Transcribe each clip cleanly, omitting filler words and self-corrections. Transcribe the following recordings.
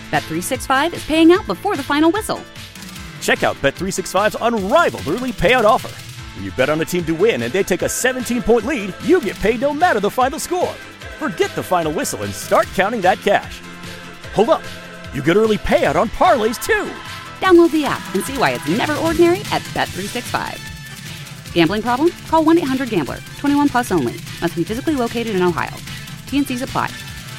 Bet365 is paying out before the final whistle. Check out Bet365's unrivaled early payout offer. When you bet on a team to win and they take a 17-point lead, you get paid no matter the final score. Forget the final whistle and start counting that cash. Hold up. You get early payout on parlays, too. Download the app and see why it's never ordinary at Bet365. Gambling problem? Call 1-800-GAMBLER. 21 plus only. Must be physically located in Ohio. T&Cs apply.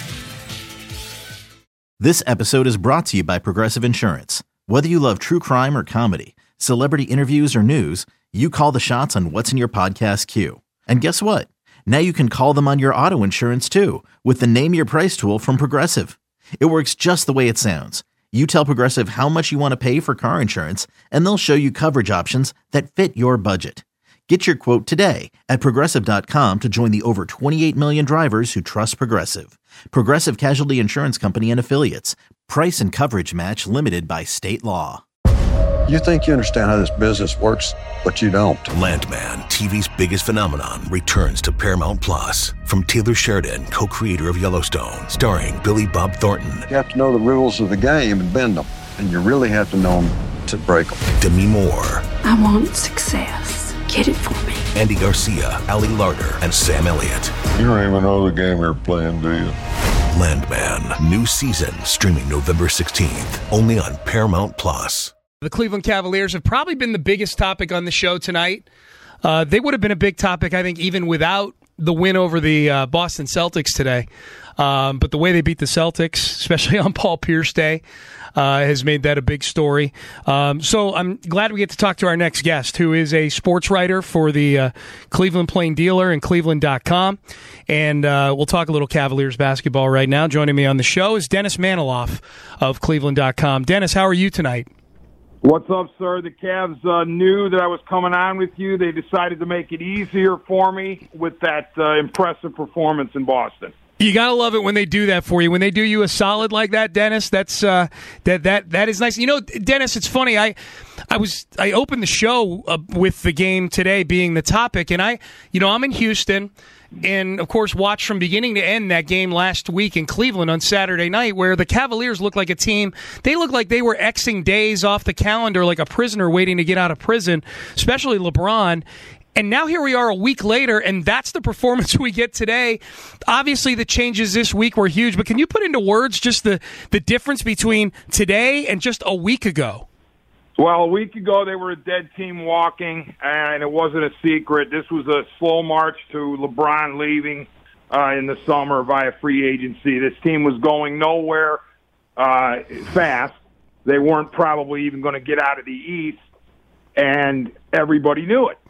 This episode is brought to you by Progressive Insurance. Whether you love true crime or comedy, celebrity interviews or news, you call the shots on what's in your podcast queue. And guess what? Now you can call them on your auto insurance too with the Name Your Price tool from Progressive. It works just the way it sounds. You tell Progressive how much you want to pay for car insurance, and they'll show you coverage options that fit your budget. Get your quote today at Progressive.com to join the over 28 million drivers who trust Progressive. Progressive Casualty Insurance Company and Affiliates. Price and coverage match limited by state law. You think you understand how this business works, but you don't. Landman, TV's biggest phenomenon, returns to Paramount Plus. From Taylor Sheridan, co-creator of Yellowstone, starring Billy Bob Thornton. You have to know the rules of the game and bend them, and you really have to know them to break them. Demi Moore. I want success. Get it for me. Andy Garcia, Ali Larter, and Sam Elliott. You don't even know the game you're playing, do you? Landman, new season, streaming November 16th, only on Paramount Plus. The Cleveland Cavaliers have probably been the biggest topic on the show tonight. They would have been a big topic, I think, even without the win over the Boston Celtics today. But the way they beat the Celtics, especially on Paul Pierce Day, has made that a big story. So I'm glad we get to talk to our next guest, who is a sports writer for the Cleveland Plain Dealer and Cleveland.com. And we'll talk a little Cavaliers basketball right now. Joining me on the show is Dennis Maniloff of Cleveland.com. Dennis, how are you tonight? What's up, sir? The Cavs knew that I was coming on with you. They decided to make it easier for me with that impressive performance in Boston. You gotta love it when they do that for you. When they do you a solid like that, Dennis. That's that is nice. You know, Dennis, it's funny. I opened the show with the game today being the topic, and I'm in Houston. And, of course, watched from beginning to end that game last week in Cleveland on Saturday night where the Cavaliers looked like a team. They looked like they were Xing days off the calendar like a prisoner waiting to get out of prison, especially LeBron. And now here we are a week later, and that's the performance we get today. Obviously, the changes this week were huge, but can you put into words just the difference between today and just a week ago? Well, a week ago, they were a dead team walking, and it wasn't a secret. This was a slow march to LeBron leaving in the summer via free agency. This team was going nowhere fast. They weren't probably even going to get out of the East, and everybody knew it.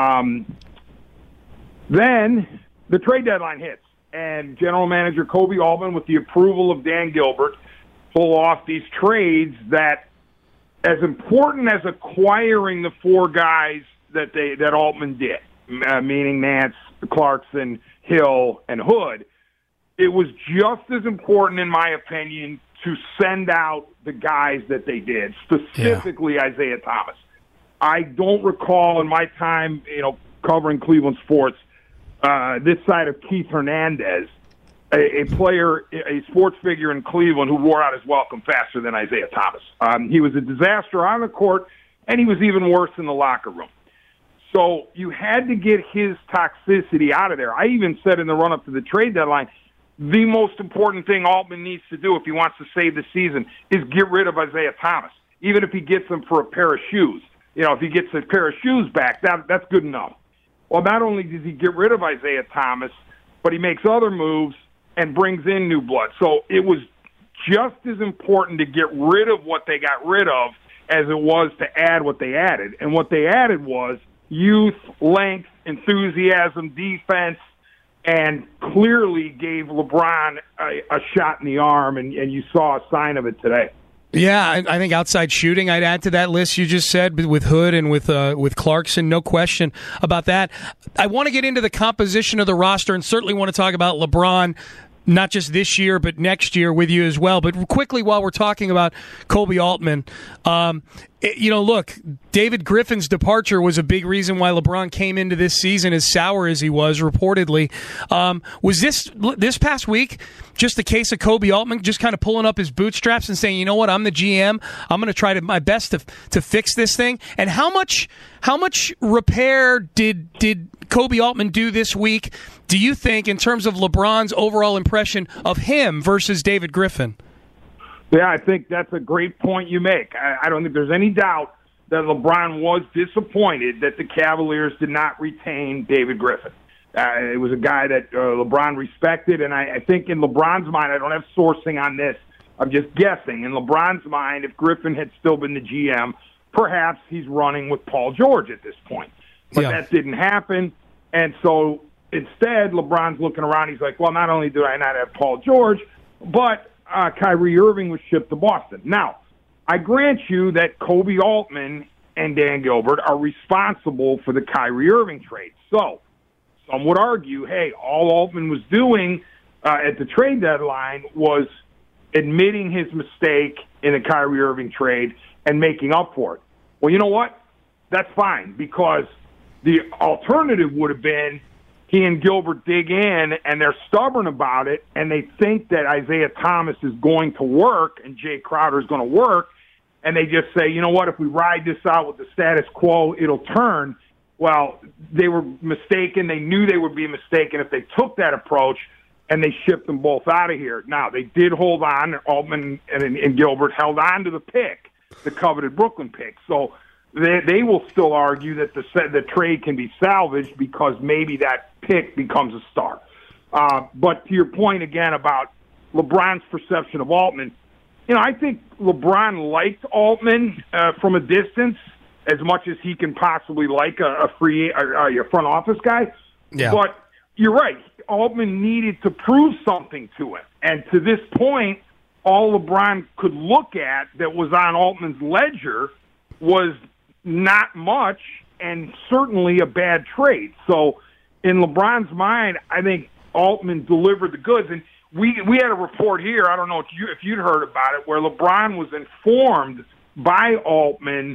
Then the trade deadline hits, and general manager Kobe Altman, with the approval of Dan Gilbert, pull off these trades that, as important as acquiring the four guys that Altman did, meaning Nance, Clarkson, Hill, and Hood, it was just as important, in my opinion, to send out the guys that they did, specifically Isaiah Thomas. I don't recall in my time, covering Cleveland sports, this side of Keith Hernandez, a player, a sports figure in Cleveland who wore out his welcome faster than Isaiah Thomas. He was a disaster on the court, and he was even worse in the locker room. So you had to get his toxicity out of there. I even said in the run-up to the trade deadline, the most important thing Altman needs to do if he wants to save the season is get rid of Isaiah Thomas, even if he gets him for a pair of shoes. If he gets a pair of shoes back, that's good enough. Well, not only does he get rid of Isaiah Thomas, but he makes other moves and brings in new blood. So it was just as important to get rid of what they got rid of as it was to add what they added. And what they added was youth, length, enthusiasm, defense, and clearly gave LeBron a shot in the arm, and you saw a sign of it today. Yeah, I think outside shooting, I'd add to that list you just said with Hood and with Clarkson, no question about that. I want to get into the composition of the roster and certainly want to talk about LeBron, not just this year, but next year with you as well. But quickly, while we're talking about Kobe Altman, Look, David Griffin's departure was a big reason why LeBron came into this season as sour as he was, reportedly. Was this past week just a case of Kobe Altman just kind of pulling up his bootstraps and saying, you know what, I'm the GM, I'm going to try my best to fix this thing? And how much repair did Kobe Altman do this week, do you think, in terms of LeBron's overall impression of him versus David Griffin? Yeah, I think that's a great point you make. I don't think there's any doubt that LeBron was disappointed that the Cavaliers did not retain David Griffin. It was a guy that LeBron respected, and I think in LeBron's mind, I don't have sourcing on this, I'm just guessing. In LeBron's mind, if Griffin had still been the GM, perhaps he's running with Paul George at this point. But that didn't happen, and so instead, LeBron's looking around, he's like, well, not only do I not have Paul George, but Kyrie Irving was shipped to Boston. Now, I grant you that Kobe Altman and Dan Gilbert are responsible for the Kyrie Irving trade. So, some would argue, hey, all Altman was doing at the trade deadline was admitting his mistake in the Kyrie Irving trade and making up for it. Well, you know what? That's fine, because the alternative would have been he and Gilbert dig in, and they're stubborn about it, and they think that Isaiah Thomas is going to work and Jay Crowder is going to work, and they just say, you know what, if we ride this out with the status quo, it'll turn. Well, they were mistaken. They knew they would be mistaken if they took that approach, and they shipped them both out of here. Now, they did hold on. Altman and Gilbert held on to the pick, the coveted Brooklyn pick. So they will still argue that the trade can be salvaged because maybe that pick becomes a star. But to your point again about LeBron's perception of Altman, I think LeBron liked Altman from a distance as much as he can possibly like a front office guy. Yeah. But you're right. Altman needed to prove something to him. And to this point, all LeBron could look at that was on Altman's ledger was not much, and certainly a bad trade. So in LeBron's mind, I think Altman delivered the goods. And we had a report here, I don't know if you'd heard about it, where LeBron was informed by Altman.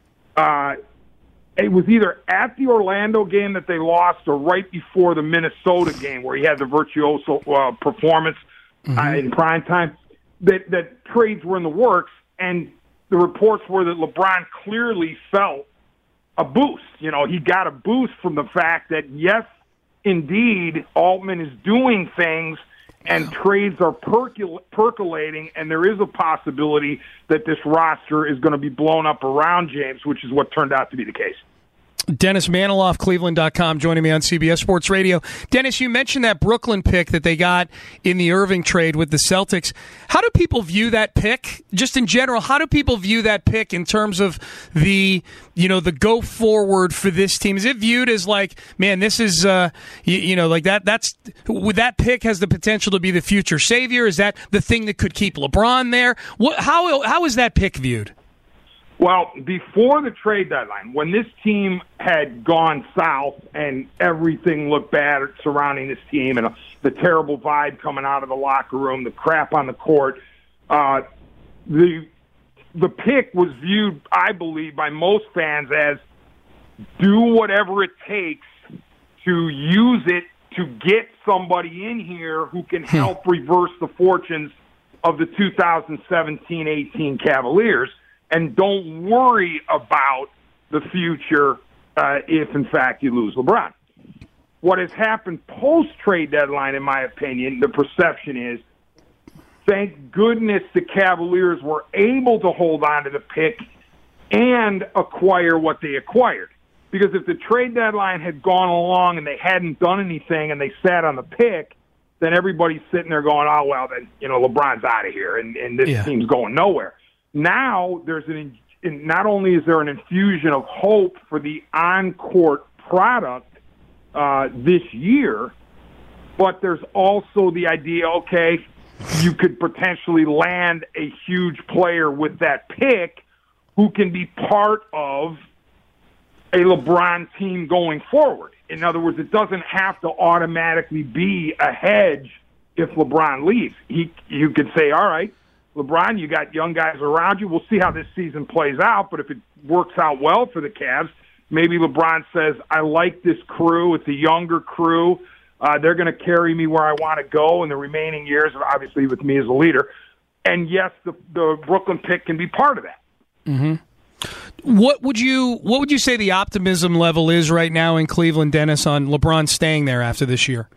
It was either at the Orlando game that they lost or right before the Minnesota game where he had the virtuoso performance in prime time, that trades were in the works. And the reports were that LeBron clearly felt a boost. He got a boost from the fact that, yes, indeed, Altman is doing things and trades are percolating, and there is a possibility that this roster is going to be blown up around James, which is what turned out to be the case. Dennis Maniloff, Cleveland.com, joining me on CBS Sports Radio. Dennis, you mentioned that Brooklyn pick that they got in the Irving trade with the Celtics. How do people view that pick? Just in general, how do people view that pick in terms of the go forward for this team? Is it viewed as like, man, this is, like that pick has the potential to be the future savior? Is that the thing that could keep LeBron there? How is that pick viewed? Well, before the trade deadline, when this team had gone south and everything looked bad surrounding this team and the terrible vibe coming out of the locker room, the crap on the court, the pick was viewed, I believe, by most fans as do whatever it takes to use it to get somebody in here who can help reverse the fortunes of the 2017-18 Cavaliers. And don't worry about the future if, in fact, you lose LeBron. What has happened post-trade deadline, in my opinion, the perception is, thank goodness the Cavaliers were able to hold on to the pick and acquire what they acquired. Because if the trade deadline had gone along and they hadn't done anything and they sat on the pick, then everybody's sitting there going, oh, well, then, LeBron's out of here and this team's going nowhere. Now there's not only is there an infusion of hope for the on-court product this year, but there's also the idea, okay, you could potentially land a huge player with that pick who can be part of a LeBron team going forward. In other words, it doesn't have to automatically be a hedge if LeBron leaves. You could say, all right, LeBron, you got young guys around you. We'll see how this season plays out, but if it works out well for the Cavs, maybe LeBron says, I like this crew. It's a younger crew. They're going to carry me where I want to go in the remaining years, obviously with me as a leader. And yes, the Brooklyn pick can be part of that. Mm-hmm. What would you say the optimism level is right now in Cleveland, Dennis, on LeBron staying there after this year?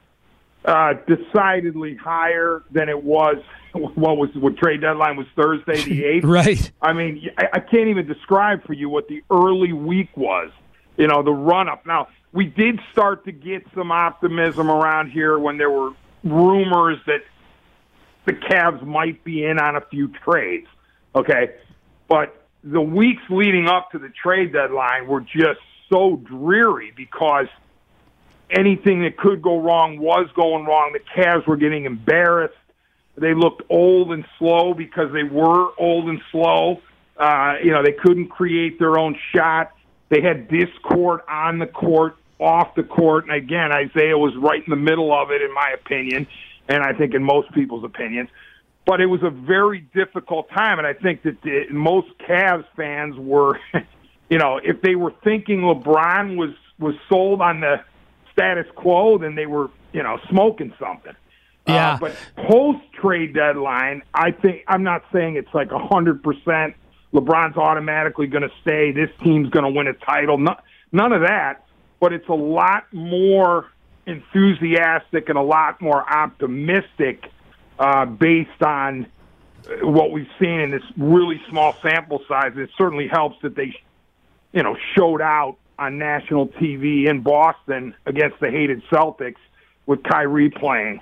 Decidedly higher than it was. What trade deadline was Thursday the 8th. Right. I mean, I can't even describe for you what the early week was. The run-up. Now, we did start to get some optimism around here when there were rumors that the Cavs might be in on a few trades. Okay? But the weeks leading up to the trade deadline were just so dreary because anything that could go wrong was going wrong. The Cavs were getting embarrassed. They looked old and slow because they were old and slow. They couldn't create their own shot. They had discord on the court, off the court. And again, Isaiah was right in the middle of it, in my opinion, and I think in most people's opinions. But it was a very difficult time, and I think that most Cavs fans were, if they were thinking LeBron was sold on the status quo, then they were, smoking something. Yeah. But post-trade deadline, I'm not saying it's like 100% LeBron's automatically going to stay, this team's going to win a title. None of that, but it's a lot more enthusiastic and a lot more optimistic based on what we've seen in this really small sample size. It certainly helps that they, showed out on national TV in Boston against the hated Celtics with Kyrie playing.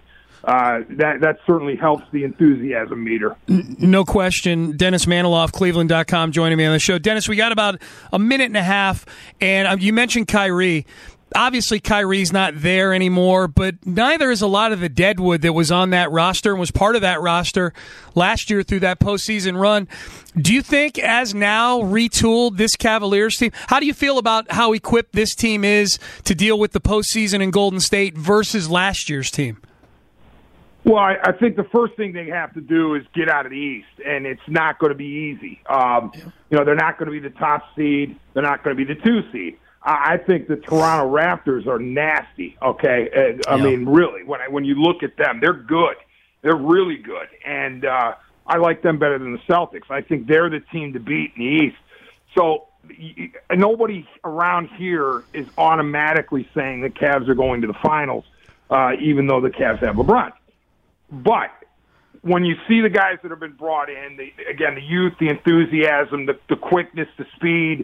That certainly helps the enthusiasm meter. No question. Dennis Maniloff, Cleveland.com, joining me on the show. Dennis, we got about a minute and a half, and you mentioned Kyrie. Obviously, Kyrie's not there anymore, but neither is a lot of the deadwood that was on that roster and was part of that roster last year through that postseason run. Do you think, as now retooled, this Cavaliers team, how do you feel about how equipped this team is to deal with the postseason in Golden State versus last year's team? Well, I think the first thing they have to do is get out of the East, and it's not going to be easy. They're not going to be the top seed. They're not going to be the 2 seed. I think the Toronto Raptors are nasty, okay? I mean, really, when you look at them, they're good. They're really good. And I like them better than the Celtics. I think they're the team to beat in the East. So nobody around here is automatically saying the Cavs are going to the finals, even though the Cavs have LeBron. But when you see the guys that have been brought in, the youth, the enthusiasm, the quickness, the speed,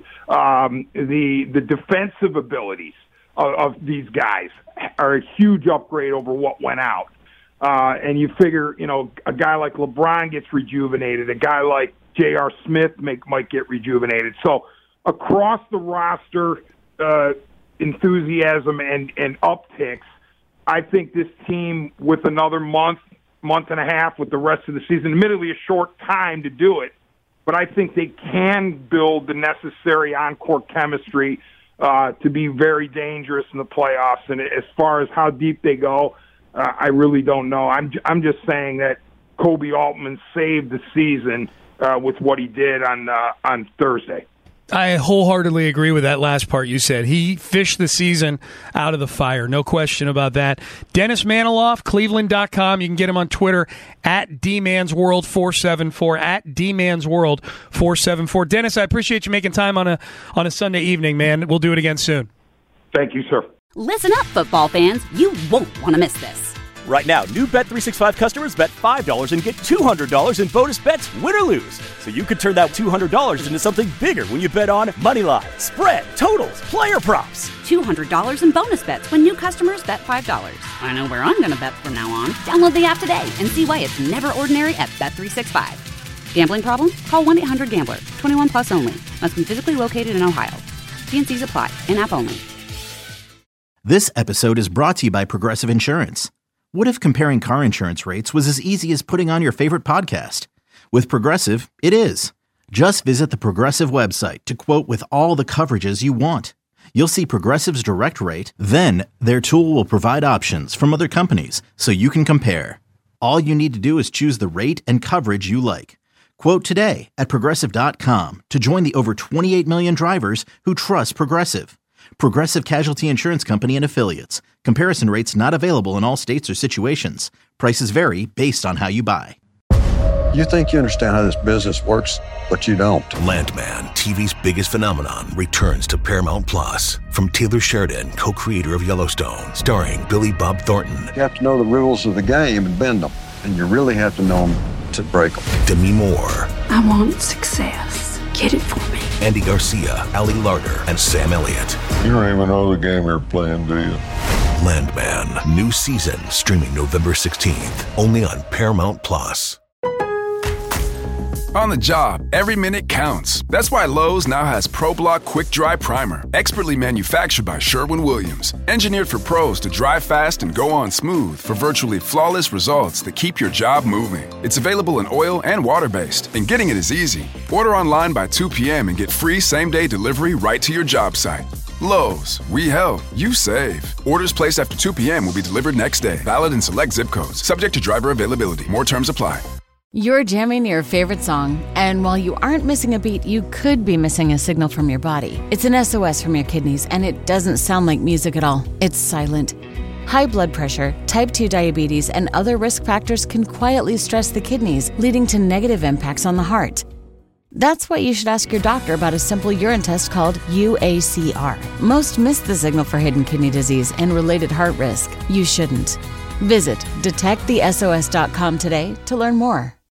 the defensive abilities of these guys are a huge upgrade over what went out. And you figure, a guy like LeBron gets rejuvenated, a guy like J.R. Smith might get rejuvenated. So across the roster, enthusiasm and upticks, I think this team, with another month and a half with the rest of the season, admittedly a short time to do it, but I think they can build the necessary on-court chemistry to be very dangerous in the playoffs. And as far as how deep they go, I really don't know. I'm just saying that Kobe Altman saved the season with what he did on Thursday. I wholeheartedly agree with that last part you said. He fished the season out of the fire. No question about that. Dennis Maniloff, Cleveland.com. You can get him on Twitter at DMansWorld474, at DMansWorld474. Dennis, I appreciate you making time on a Sunday evening, man. We'll do it again soon. Thank you, sir. Listen up, football fans. You won't want to miss this. Right now, new Bet365 customers bet $5 and get $200 in bonus bets, win or lose. So you could turn that $200 into something bigger when you bet on moneyline, spread, totals, player props. $200 in bonus bets when new customers bet $5. I know where I'm going to bet from now on. Download the app today and see why it's never ordinary at Bet365. Gambling problem? Call 1-800-GAMBLER. 21 plus only. Must be physically located in Ohio. T&Cs apply. In-app only. This episode is brought to you by Progressive Insurance. What if comparing car insurance rates was as easy as putting on your favorite podcast? With Progressive, it is. Just visit the Progressive website to quote with all the coverages you want. You'll see Progressive's direct rate, then their tool will provide options from other companies so you can compare. All you need to do is choose the rate and coverage you like. Quote today at Progressive.com to join the over 28 million drivers who trust Progressive. Progressive Casualty Insurance Company and Affiliates. Comparison rates not available in all states or situations. Prices vary based on how you buy. You think you understand how this business works, but you don't. Landman, TV's biggest phenomenon, returns to Paramount Plus. From Taylor Sheridan, co-creator of Yellowstone, starring Billy Bob Thornton. You have to know the rules of the game and bend them, and you really have to know them to break them. Demi Moore. I want success. Get it for me. Andy Garcia, Ali Larter, and Sam Elliott. You don't even know the game you're playing, do you? Landman, new season, streaming November 16th, only on Paramount Plus. On the job, every minute counts. That's why Lowe's now has ProBlock Quick Dry Primer, expertly manufactured by Sherwin-Williams. Engineered for pros to dry fast and go on smooth for virtually flawless results that keep your job moving. It's available in oil and water-based, and getting it is easy. Order online by 2 p.m. and get free same-day delivery right to your job site. Lowe's, we help, you save. Orders placed after 2 p.m. will be delivered next day. Valid in select zip codes. Subject to driver availability. More terms apply. You're jamming your favorite song, and while you aren't missing a beat, you could be missing a signal from your body. It's an SOS from your kidneys, and it doesn't sound like music at all. It's silent. High blood pressure, type 2 diabetes, and other risk factors can quietly stress the kidneys, leading to negative impacts on the heart. That's why you should ask your doctor about a simple urine test called UACR. Most miss the signal for hidden kidney disease and related heart risk. You shouldn't. Visit detectthesos.com today to learn more.